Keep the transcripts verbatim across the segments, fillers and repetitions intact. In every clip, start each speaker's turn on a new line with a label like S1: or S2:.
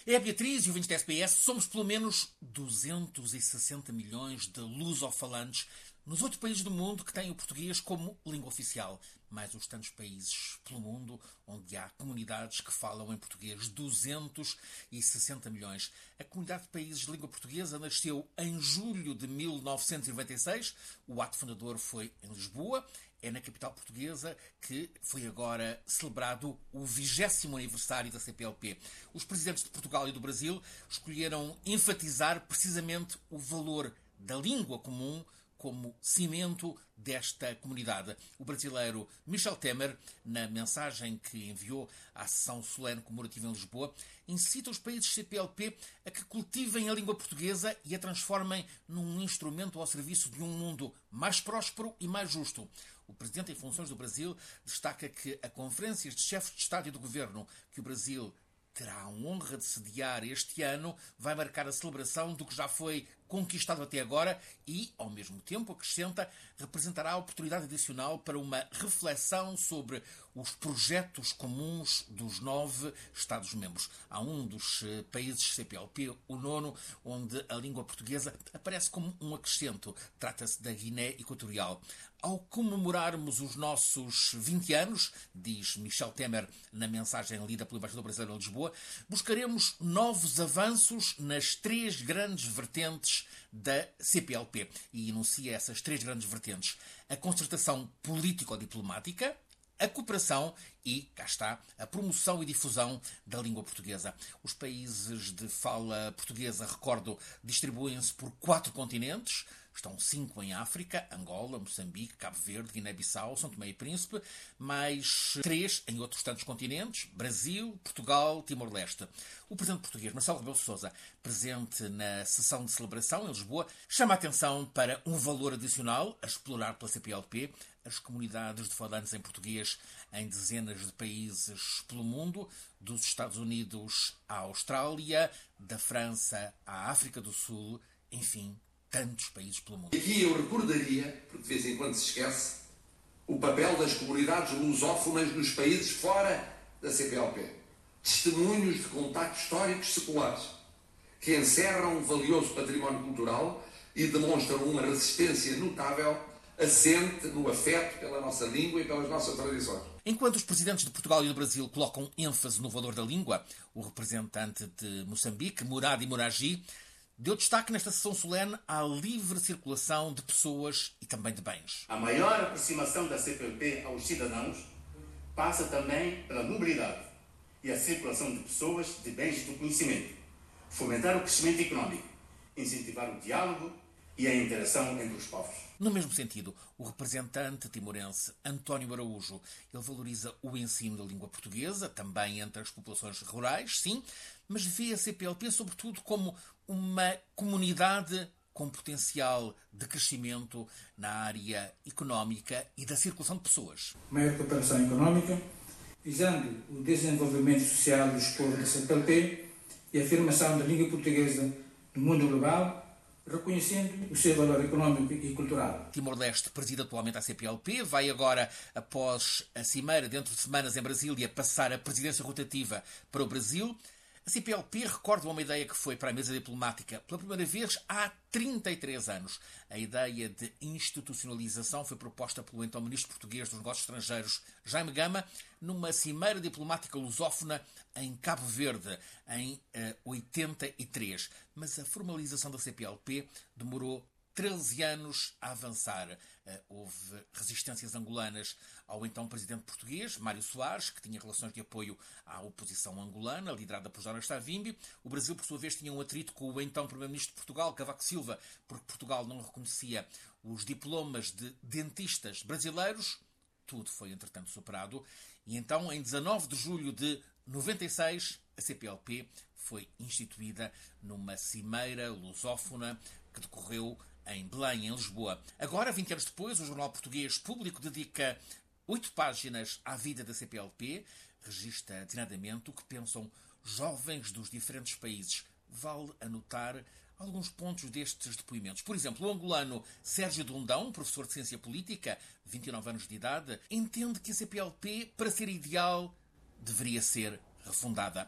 S1: É a Beatriz e o vinte da S B S. Somos pelo menos duzentos e sessenta milhões de lusofalantes nos oito países do mundo que têm o português como língua oficial, mais os tantos países pelo mundo onde há comunidades que falam em português, duzentos e sessenta milhões. A comunidade de países de língua portuguesa nasceu em julho de mil novecentos e noventa e seis. O ato fundador foi em Lisboa. É na capital portuguesa que foi agora celebrado o vigésimo aniversário da C P L P. Os presidentes de Portugal e do Brasil escolheram enfatizar precisamente o valor da língua comum como cimento desta comunidade. O brasileiro Michel Temer, na mensagem que enviou à sessão solene comemorativa em Lisboa, incita os países C P L P a que cultivem a língua portuguesa e a transformem num instrumento ao serviço de um mundo mais próspero e mais justo. O presidente em funções do Brasil destaca que a conferência de chefes de Estado e do Governo que o Brasil terá a honra de sediar este ano vai marcar a celebração do que já foi conquistado até agora e, ao mesmo tempo, acrescenta, representará a oportunidade adicional para uma reflexão sobre os projetos comuns dos nove Estados-membros. Há um dos países C P L P, o nono, onde a língua portuguesa aparece como um acrescento. Trata-se da Guiné Equatorial. Ao comemorarmos os nossos vinte anos, diz Michel Temer na mensagem lida pelo embaixador brasileiro em Lisboa, buscaremos novos avanços nas três grandes vertentes da C P L P. E enuncia essas três grandes vertentes. A concertação político-diplomática, a cooperação e, cá está, a promoção e difusão da língua portuguesa. Os países de fala portuguesa, recordo, distribuem-se por quatro continentes. Estão cinco em África: Angola, Moçambique, Cabo Verde, Guiné-Bissau, São Tomé e Príncipe, mais três em outros tantos continentes: Brasil, Portugal, Timor-Leste. O presidente português, Marcelo Rebelo de Sousa, presente na sessão de celebração em Lisboa, chama a atenção para um valor adicional a explorar pela C P L P, as comunidades de falantes em português em dezenas de países pelo mundo, dos Estados Unidos à Austrália, da França à África do Sul, enfim, tantos países pelo mundo.
S2: Aqui eu recordaria, porque de vez em quando se esquece, o papel das comunidades lusófonas nos países fora da C P L P. Testemunhos de contactos históricos seculares que encerram um valioso património cultural e demonstram uma resistência notável assente no afeto pela nossa língua e pelas nossas tradições.
S1: Enquanto os presidentes de Portugal e do Brasil colocam ênfase no valor da língua, o representante de Moçambique, Murad Mouragi, deu destaque nesta sessão solene à livre circulação de pessoas e também de bens.
S3: A maior aproximação da C P L P aos cidadãos passa também pela mobilidade e a circulação de pessoas, de bens e do conhecimento, fomentar o crescimento económico, incentivar o diálogo e a interação entre os povos.
S1: No mesmo sentido, o representante timorense António Araújo, ele valoriza o ensino da língua portuguesa, também entre as populações rurais, sim, mas vê a C P L P sobretudo como uma comunidade com potencial de crescimento na área económica e da circulação de pessoas.
S4: Maior cooperação económica, visando o desenvolvimento social dos povos da C P L P e a afirmação da língua portuguesa no mundo global, reconhecendo o seu valor económico e cultural.
S1: Timor-Leste preside atualmente a C P L P, vai agora, após a cimeira dentro de semanas em Brasília, passar a presidência rotativa para o Brasil. A C P L P recorda uma ideia que foi para a mesa diplomática pela primeira vez há trinta e três anos. A ideia de institucionalização foi proposta pelo então ministro português dos Negócios Estrangeiros, Jaime Gama, numa cimeira diplomática lusófona em Cabo Verde, em uh, oitenta e três. Mas a formalização da C P L P demorou treze anos a avançar. Uh, houve resistências angolanas ao então presidente português, Mário Soares, que tinha relações de apoio à oposição angolana, liderada por Jonas Savimbi. O Brasil, por sua vez, tinha um atrito com o então primeiro-ministro de Portugal, Cavaco Silva, porque Portugal não reconhecia os diplomas de dentistas brasileiros. Tudo foi, entretanto, superado. E então, em dezanove de julho de noventa e seis, a C P L P foi instituída numa cimeira lusófona que decorreu em Belém, em Lisboa. Agora, vinte anos depois, o jornal português Público dedica oito páginas à vida da C P L P, registra atinadamente o que pensam jovens dos diferentes países. Vale anotar alguns pontos destes depoimentos. Por exemplo, o angolano Sérgio Dundão, professor de Ciência Política, vinte e nove anos de idade, entende que a C P L P, para ser ideal, deveria ser refundada.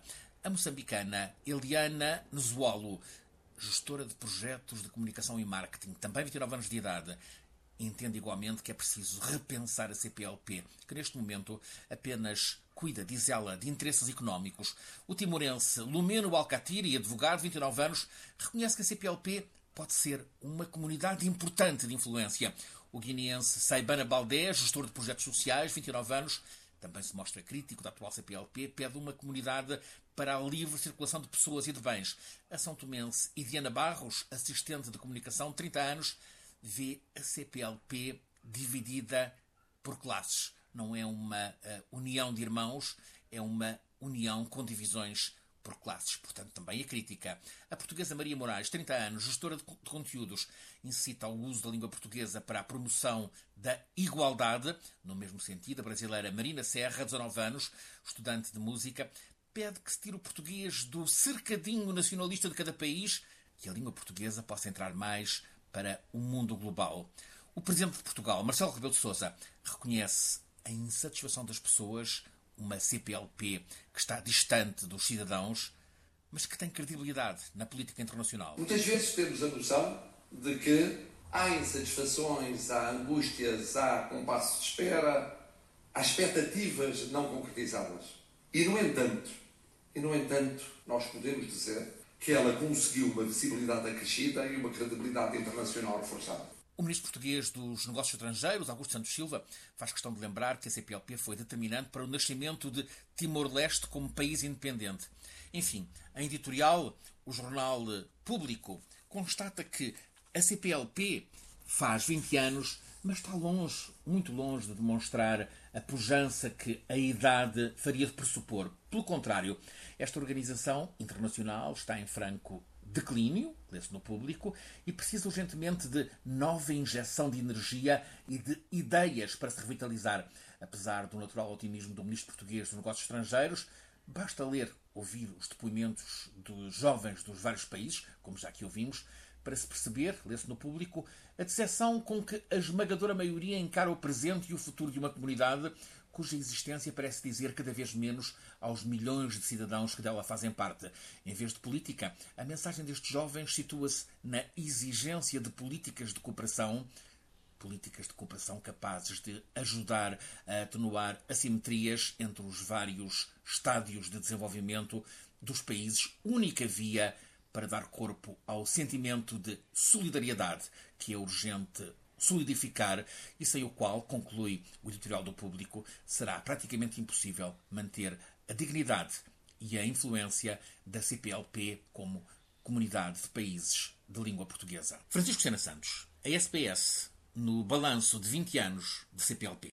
S1: a moçambicana Eliana Nzualo, gestora de projetos de comunicação e marketing, também vinte e nove anos de idade, entende igualmente que é preciso repensar a C P L P, que neste momento apenas cuida, diz ela, de interesses económicos. O timorense Lumeno Alcatiri, advogado, vinte e nove anos, reconhece que a C P L P pode ser uma comunidade importante de influência. O guineense Saibana Baldé, gestor de projetos sociais, vinte e nove anos, também se mostra crítico da atual C P L P, pede uma comunidade para a livre circulação de pessoas e de bens. A são tomense e Diana Barros, assistente de comunicação, trinta anos, vê a C P L P dividida por classes. Não é uma uh, união de irmãos, é uma união com divisões por classes. Portanto, também a crítica. A portuguesa Maria Moraes, trinta anos, gestora de conteúdos, incita ao uso da língua portuguesa para a promoção da igualdade. No mesmo sentido, a brasileira Marina Serra, dezanove anos, estudante de música, pede que se tire o português do cercadinho nacionalista de cada país e a língua portuguesa possa entrar mais para o mundo global. O presidente de Portugal, Marcelo Rebelo de Sousa, reconhece a insatisfação das pessoas, uma C P L P que está distante dos cidadãos, mas que tem credibilidade na política internacional.
S2: Muitas vezes temos a noção de que há insatisfações, há angústias, há compassos de espera, há expectativas não concretizadas. E, no entanto, e, no entanto, nós podemos dizer que ela conseguiu uma visibilidade acrescida e uma credibilidade internacional reforçada.
S1: O ministro português dos Negócios Estrangeiros, Augusto Santos Silva, faz questão de lembrar que a C P L P foi determinante para o nascimento de Timor-Leste como país independente. Enfim, em editorial, o jornal Público constata que a C P L P faz vinte anos, mas está longe, muito longe de demonstrar a pujança que a idade faria de pressupor. Pelo contrário, esta organização internacional está em franco declínio, lê-se no Público, e precisa urgentemente de nova injeção de energia e de ideias para se revitalizar. Apesar do natural otimismo do ministro português dos Negócios Estrangeiros, basta ler, ouvir os depoimentos dos jovens dos vários países, como já aqui ouvimos, para se perceber, lê-se no Público, a decepção com que a esmagadora maioria encara o presente e o futuro de uma comunidade cuja existência parece dizer cada vez menos aos milhões de cidadãos que dela fazem parte. Em vez de política, a mensagem destes jovens situa-se na exigência de políticas de cooperação, políticas de cooperação capazes de ajudar a atenuar assimetrias entre os vários estádios de desenvolvimento dos países, única via para dar corpo ao sentimento de solidariedade que é urgente solidificar e sem o qual, conclui o editorial do Público, será praticamente impossível manter a dignidade e a influência da C P L P como comunidade de países de língua portuguesa. Francisco Sena Santos, a S P S, no balanço de vinte anos de C P L P.